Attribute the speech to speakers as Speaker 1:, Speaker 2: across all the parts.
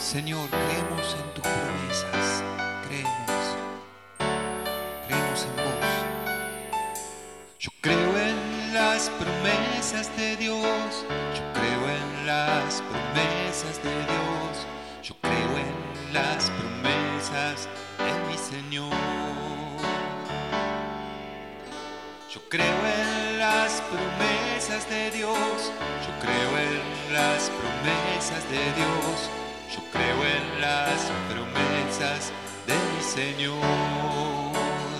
Speaker 1: Señor, creemos en tus promesas, creemos en vos. Yo creo en las promesas de Dios, yo creo en las promesas de Dios, yo creo en las promesas de mi Señor. Yo creo en las promesas de Dios, yo creo en las promesas de Dios, yo creo en las promesas de mi Señor.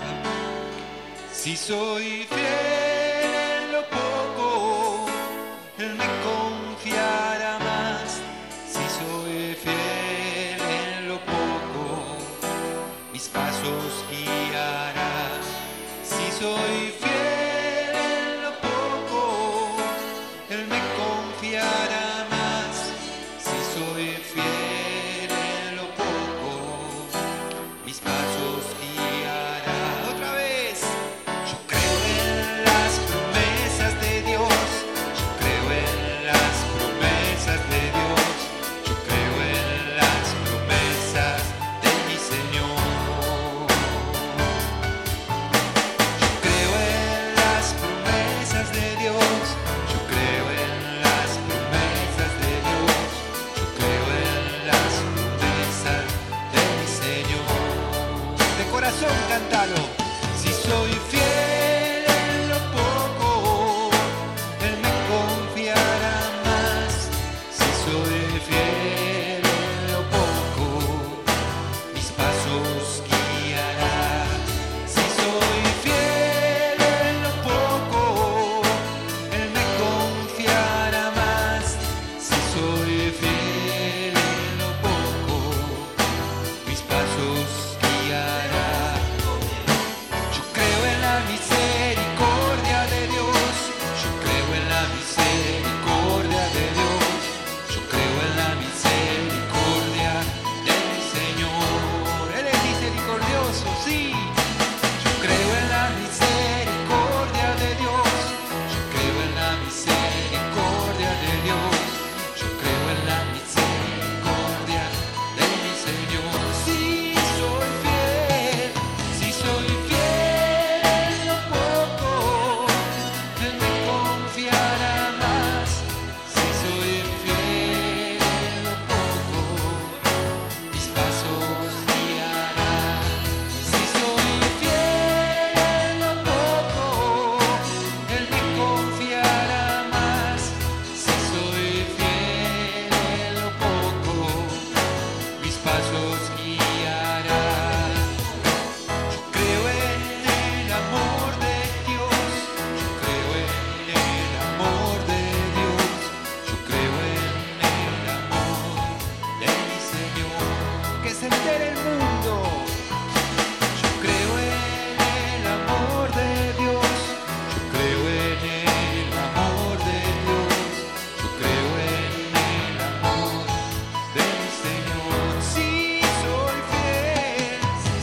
Speaker 1: Si soy fiel en lo poco, Él me confiará más. Si soy fiel en lo poco, mis pasos guiará. Si soy fiel en lo poco, Él me confiará más. Si soy fiel en lo poco, mis pasos guiará. Otra vez. Yo creo en las promesas de Dios, yo creo en las promesas de Dios, yo creo en las promesas de mi Señor. Yo creo en las promesas de Dios, yo creo en las promesas de Dios, yo creo en las promesas de mi Señor. De corazón cántalo. Si soy fiel en lo poco, Él me confiará más. Si soy fiel en lo poco, mis pasos guiará. Si soy fiel en lo poco, Él me confiará más. Si soy fiel en lo poco, mis pasos guiará. Yo creo en la misericordia de Dios, yo creo en la misericordia de Dios, yo creo en la misericordia de mi Señor. Él es misericordioso, sí. Yo creo en la misericordia de Dios, yo creo en la misericordia de Dios, yo creo en la misericordia de mi Señor. Si soy fiel, si soy fiel en lo poco, Él me confiará más. Si soy fiel en lo poco, mis pasos guiará. Si soy fiel en lo poco, Él me confiará más. Si soy fiel en lo poco, mis pasos guiará. Yo creo en el amor de Dios, yo creo en el amor de Dios, yo creo en el amor de mi Señor. Que se entere el mundo. Yo creo en el amor de Dios, yo creo en el amor de Dios, yo creo en el amor de mi Señor. Si soy fiel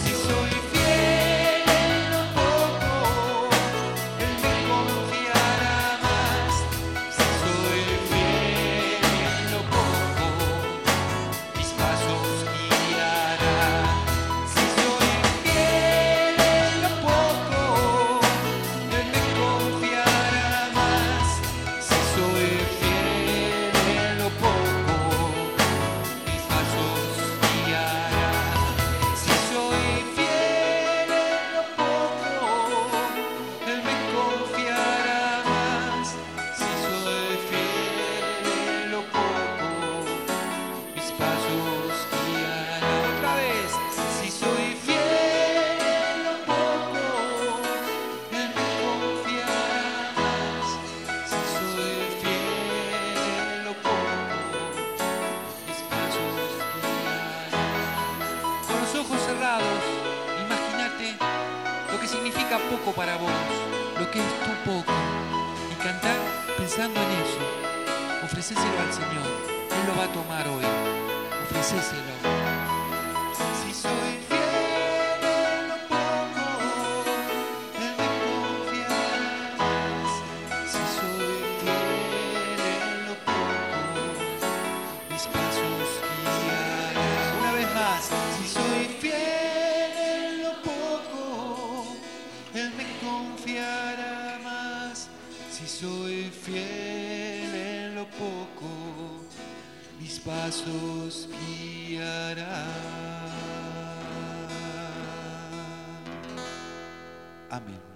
Speaker 1: en lo poco, Él me confiará más. Si soy fiel en lo poco, mis pasos guiará. Si soy fiel en lo poco, Él me confiará más. Si soy fiel en lo poco, mis pasos guiará. Si soy fiel en lo poco, Él me confiará más. Si soy fiel en lo poco, mis pasos guiará. Otra vez. Si soy fiel en lo poco, Él me confiará más. Si soy fiel en lo poco, mis pasos guiará. Con los ojos cerrados, imagínate lo que significa poco para vos, lo que es tu poco, y cantar pensando en eso. Ofrecéselo al Señor, Él lo va a tomar hoy. Ofrecéselo. Si soy fiel en lo poco, Él me confiará más. Si soy fiel en lo poco, mis pasos guiará. soy fiel en lo poco, mis pasos guiará. Amén.